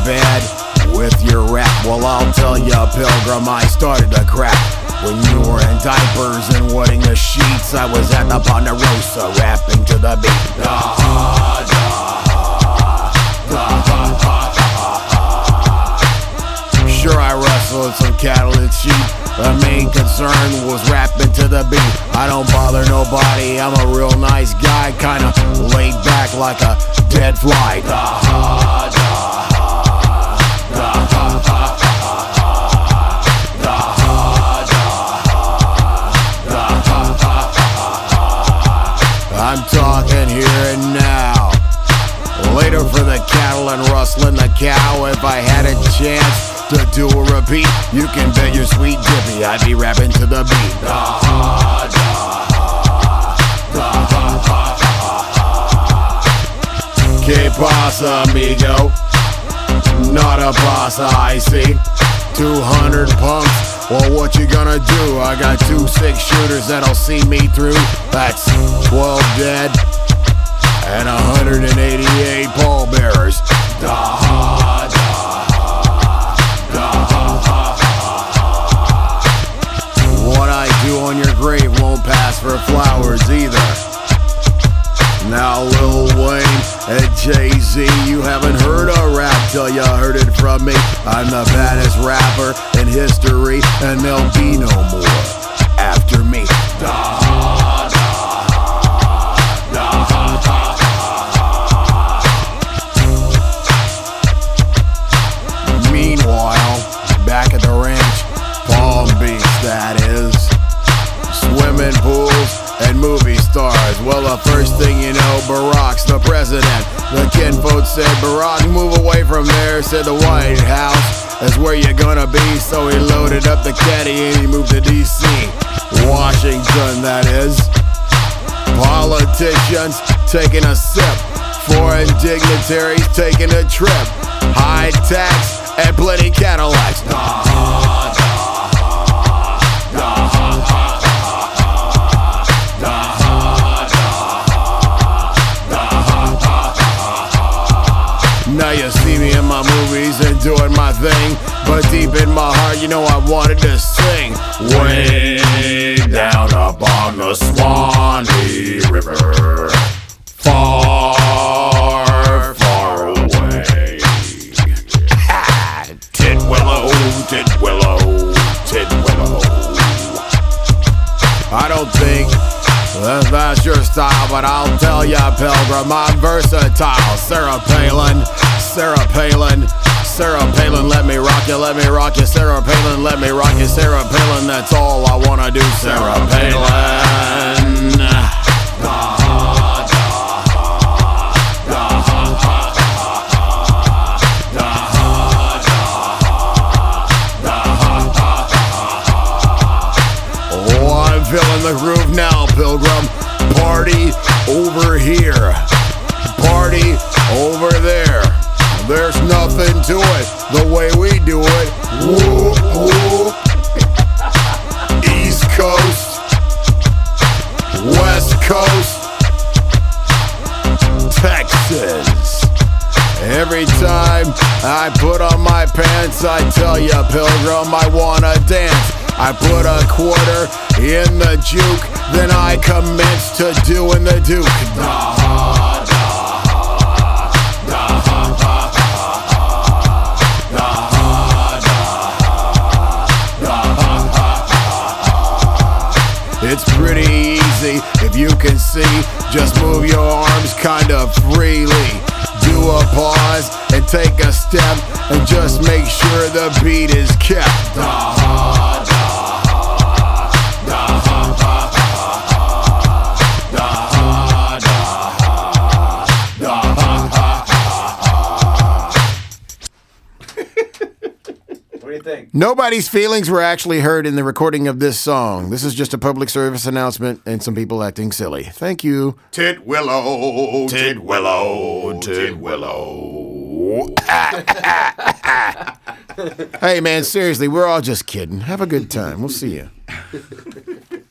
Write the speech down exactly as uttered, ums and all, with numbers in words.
bad with your rap? Well, I'll tell ya, Pilgrim, I started to crap. When you were in diapers and wetting the sheets, I was at the Ponderosa rapping to the beat. Da ha da ha, da ha ha ha ha. Sure, I wrestled some cattle and sheep. The main concern was rapping to the beat. I don't bother nobody, I'm a real nice guy, kinda laid back like a dead fly. Da ha da ha, da ha ha ha, da ha da ha, da ha ha ha. I'm talking here and now. Later for the cattle and rustling the cow. If I had a chance to do a repeat, you can bet your sweet dippy I'd be rapping to the beat. Da ha da ha, da ha ha ha. Que pasa, amigo? Not a pasa, I see. two hundred punks, well, what you gonna do? I got two six shooters that'll see me through. That's twelve dead and one hundred eighty-eight pallbearers. Da ha da ha, da ha ha ha. What I do on your grave won't pass for flowers either. Now Lil Wayne and Jay-Z, you haven't heard a rap till you heard it from me. I'm the baddest rapper in history, and there'll be no more after me. Da ha da ha, da ha ha ha. Meanwhile, back at the ranch, Palm Beach that is, swimming pools and movie stars. Well, the first thing you know, Barack's the president. The kinfolk said, Barack, move away from there. Said the White House is where you're gonna be. So he loaded up the caddy and he moved to D C Washington, that is. Politicians taking a sip, foreign dignitaries taking a trip, high tax and plenty Cadillacs. Da ha da ha, da ha ha. Now you see me in my movies and doing my thing, but deep in my heart, you know I wanted to sing. Way down up on the Swanee River, far, far away. Ha! Titwillow, Titwillow, Titwillow. I don't think that that's your style, but I'll tell ya, Pilgrim, I'm versatile. Sarah Palin, Sarah Palin, Sarah Palin, let me rock you, let me rock you. Sarah Palin, let me rock you. Sarah Palin, that's all I wanna do. Sarah Palin. Da ha da ha, da ha ha ha, da ha da ha, da ha ha ha. Oh, I'm feeling the groove now, Pilgrim. Party over here, party over there. There's nothing to it the way we do it. Whoop, whoop. East Coast, West Coast, Texas. Every time I put on my pants, I tell ya, Pilgrim, I wanna dance. I put a quarter in the juke, then I commence to doing the Duke. Da ha da ha, da ha ha ha, da ha da ha, da ha ha ha. It's pretty easy if you can see. Just move your arms kind of freely. Do a pause and take a step, and just make sure the beat is kept. Da ha da. Nobody's feelings were actually hurt in the recording of this song. This is just a public service announcement and some people acting silly. Thank you. Titwillow, Titwillow, Titwillow. Hey, man, seriously, we're all just kidding. Have a good time. We'll see you.